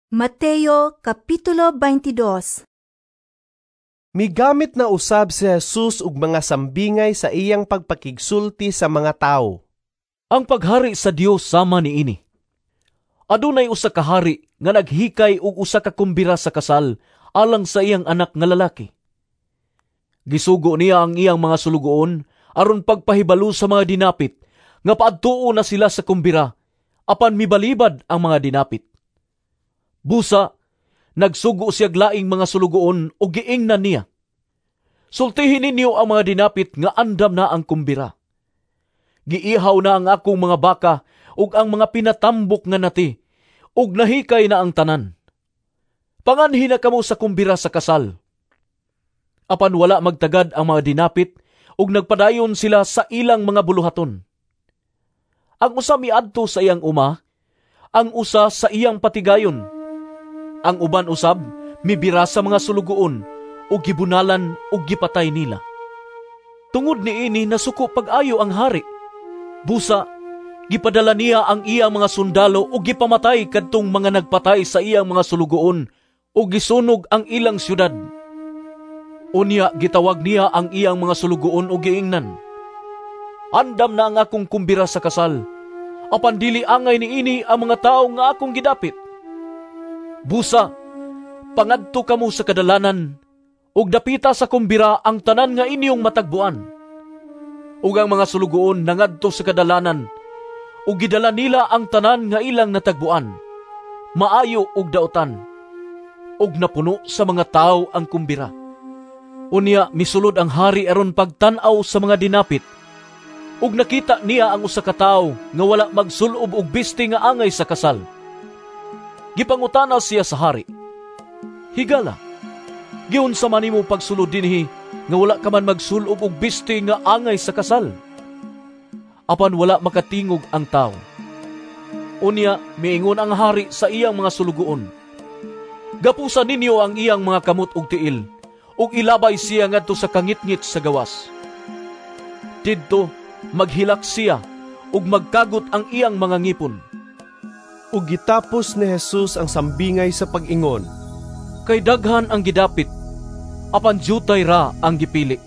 Mateo Kapitulo 22. Migamit na usab si Jesus og mga sambingay sa iyang pagpakigsulti sa mga tawo. Ang paghari sa Dios sama niini. Adunay usa ka hari nga naghikay og usa ka kumbira sa kasal alang sa iyang anak nga lalaki. Gisugo niya ang iyang mga sulugoon aron pagpahibalo sa mga dinapit nga paadtuo na sila sa kumbira apan mibalibad ang mga dinapit. Busa, nagsugo siyag laing mga sulugoon o giingnan niya. Sultihin ninyo ang mga dinapit nga andam na ang kumbira. Giihaw na ang akong mga baka ug ang mga pinatambok nga nati ug nahikay na ang tanan. Panganhin na kamo sa kumbira sa kasal. Apan wala magtagad ang mga dinapit ug nagpadayon sila sa ilang mga buluhaton. Ang usa miadto sa iyang uma, ang usa sa iyang patigayon. Ang uban usab mibira sa mga sulugoon ug gibunalan ug gipatay nila. Tungod niini nasuko pag-ayo ang hari. Busa, gipadala niya ang iyang mga sundalo ug gipamatay kadtong mga nagpatay sa iyang mga sulugoon ug gisunog ang ilang syudad. Unya gitawag niya ang iyang mga sulugoon ug giingnan, "Andam na ang akong kumbira sa kasal, apan dili angay niini ang mga tawo nga akong gidapit. Busa, pangadto kamo sa kadalanan, ug dapita sa kumbira ang tanan nga inyong matagbuan." Ug ang mga sulugoon nangadto sa kadalanan, ug gidala nila ang tanan nga ilang natagbuan, maayo ug daotan, ug napuno sa mga tawo ang kumbira. Unya misulod ang hari aron pagtan-aw sa mga dinapit, ug nakita niya ang usa ka tawo nga wala magsulob og bisti nga angay sa kasal. Gipangutana siya sa hari, "Higala, giunsa man nimo pagsulod dinhi nga wala ka man magsulob og bisti nga angay sa kasal?" Apan wala makatingog ang tawo. Unya miingon ang hari sa iyang mga sulugoon, "Gapusan ninyo ang iyang mga kamot ug tiil, ug ilabay siya ngadto sa kangitngit sa gawas. Didto maghilak siya ug magkagot ang iyang mga ngipon." Ug gitapos ni Jesus ang sambingay sa pag-ingon, Kay daghan ang gidapit, apan jutay ra ang gipili.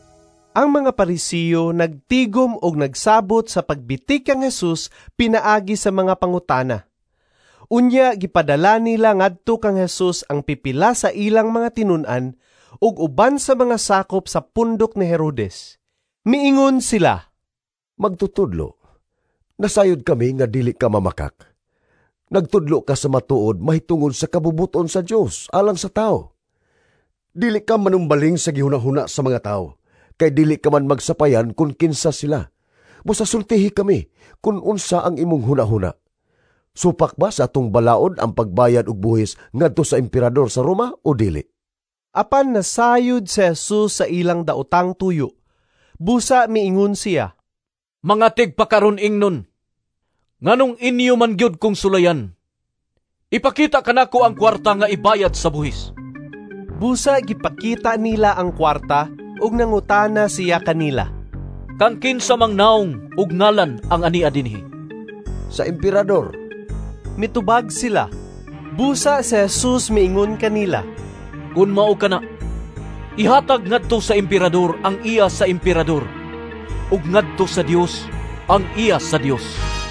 ang mga Parisiyo nagtigom og nagsabot sa pagbitik kang Jesus pinaagi sa mga pangutana. Unya gipadala nila ngadto kang Jesus ang pipila sa ilang mga tinun-an ug uban sa mga sakop sa pundok ni Herodes. Miingon sila, "Magtutudlo, nasayod kami nga dili ka mamakak. Nagtudlo ka sa matuod mahitungod sa kabubuton sa Dios alang sa tao. Dili ka manumbaling sa gihunahuna sa mga tao, kay dili ka man magsapayan kung kinsa sila. Busa sultihi kami kung unsa ang imong hunahuna. Supak ba sa atong balaod ang pagbayad og buhis ngadto sa emperador sa Roma o dili?" Apan nasayod si Jesus sa ilang daotang tuyo. Busa miingon siya, "Mga tigpakaron ingnon, nganong inyo man gyud kong sulayan? Ipakita kanako ang kwarta nga ibayad sa buhis." Busa gipakita nila ang kwarta ug nangutana siya kanila, "Kan kinsa mang naong ug ngalan ang ania dinhi?" "Sa emperador." Mitubag sila. Busa si Jesus miingon kanila, "Kun mao kana, ihatag ngadto sa emperador ang iya sa emperador, ug ngadto sa Dios ang iya sa Dios."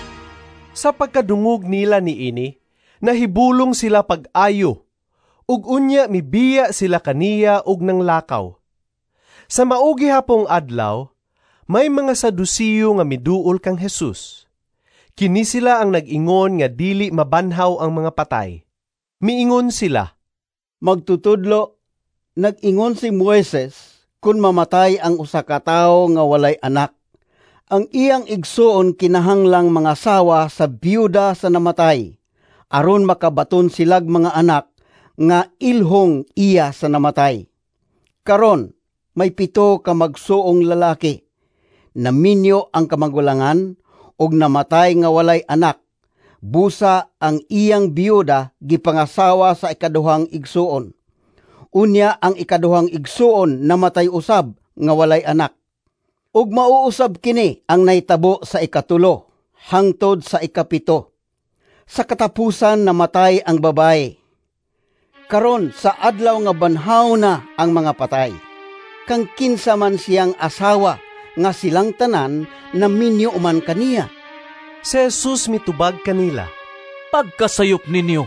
Sa pagkadungog nila niini, nahibulong sila pag-ayo, ug unya mibiya sila kaniya ug nang lakaw. Sa maugi hapong adlaw, may mga Sadusiyo nga miduol kang Jesus. Kini sila ang nag-ingon nga dili mabanhaw ang mga patay. Miingon sila, "Magtutudlo, nag-ingon si Moises kun mamatay ang usa ka tawo nga walay anak, ang iyang igsuon kinahanglang mga sawa sa biyuda sa namatay, aron makabaton silag mga anak nga ilhong iya sa namatay. Karon, may 7 ka magsuong lalaki. Naminyo ang kamagulangan og namatay nga walay anak. Busa ang iyang biyuda gipangasawa sa ikaduhang igsuon. Unya ang ikaduhang igsuon namatay usab nga walay anak. Ug mauusab kini ang nahitabo sa ikatulo hangtod sa ikapito. Sa katapusan namatay ang babae. karon sa adlaw nga banhaw na ang mga patay. Kang kinsa man siyang asawa nga silang tanan na minyo man kaniya. Si Jesus mitubag kanila. Pagkasayop ninyo.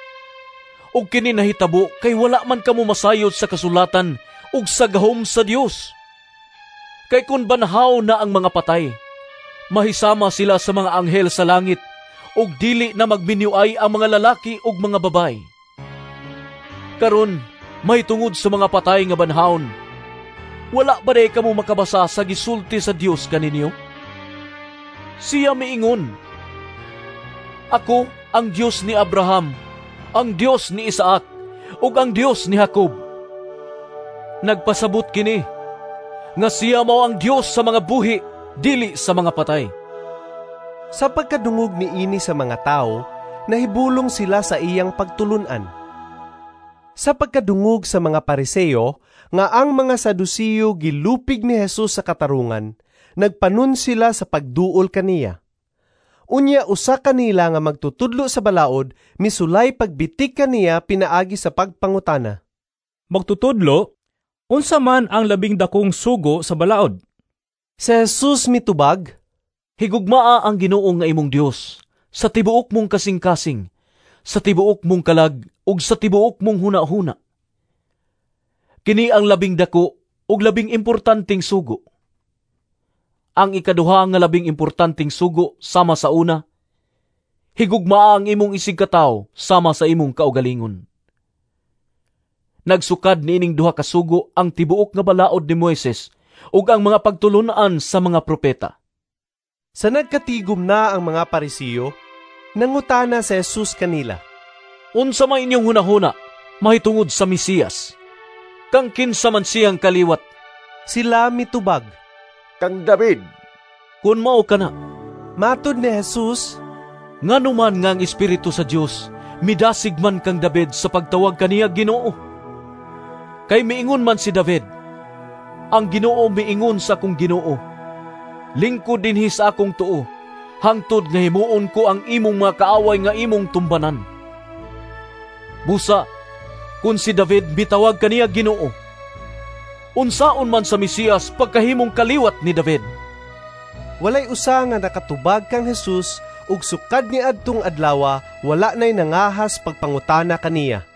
Og kini nahitabo kay wala man kamo masayod sa kasulatan ug sa gahom sa Dios. Kay kun banhaw na ang mga patay, mahisama sila sa mga anghel sa langit ug dili na magbinyuay ang mga lalaki ug mga babay. Karon, may tungod sa mga patay nga banhawon, wala ba day kamo makabasa sa gisulti sa Dios kaninyo? Siya miingon, "Ako ang Dios ni Abraham, ang Dios ni Isaac, ug ang Dios ni Jacob." Nagpasabot kini nga siya mao ang Dios sa mga buhi, dili sa mga patay. Sa pagkadungog ni ini sa mga tao, nahibulong sila sa iyang pagtulunan. Sa pagkadungog sa mga Pariseo, nga ang mga Sadusiyo gilupig ni Jesus sa katarungan, nagpanun sila sa pagduol kaniya. Unya usa kanila nga magtutudlo sa balaod, misulay pagbitik kaniya pinaagi sa pagpangutana. Magtutudlo, unsa man ang labing dakong sugo sa balaod? Si Jesus mitubag, Higugmaa ang Ginoo nga imong Dios sa tibuok mong kasing-kasing, sa tibuok mong kalag, ug sa tibuok mong huna-huna. Kini ang labing dako ug labing importanteng sugo. Ang ikaduha nga labing importanteng sugo sama sa una, higugmaa ang imong isig katawo sama sa imong kaugalingon. Nagsukad niining duha ka sugo ang tibuok nga balaod ni Moises ug ang mga pagtulunan sa mga propeta. sa nagkatigom na ang mga Parisiyo, nangutana si Jesus kanila. Unsa man inyong hunahuna, mahitungod sa Mesiyas. Kang kinsa man siyang kaliwat. Sila mitubag. Kang David, Kun mao kana, Matod ni Jesus, nganuman nga ang Espiritu sa Dios, midasig man kang David sa pagtawag kaniya Ginoo. Kay miingon man si David, ang Ginoo miingon sa akong Ginoo, lingkod dinhi sa akong tuo, hangtod nga himuon ko ang imong mga kaaway nga imong tumbanan. Busa, kun si David bitawag kaniya Ginoo, unsaon man sa Mesiyas pagkahimong kaliwat ni David. walay usa nga nakatubag kang Jesus ug sukad ni adtong adlawa wala nay nangahas pagpangutana kaniya.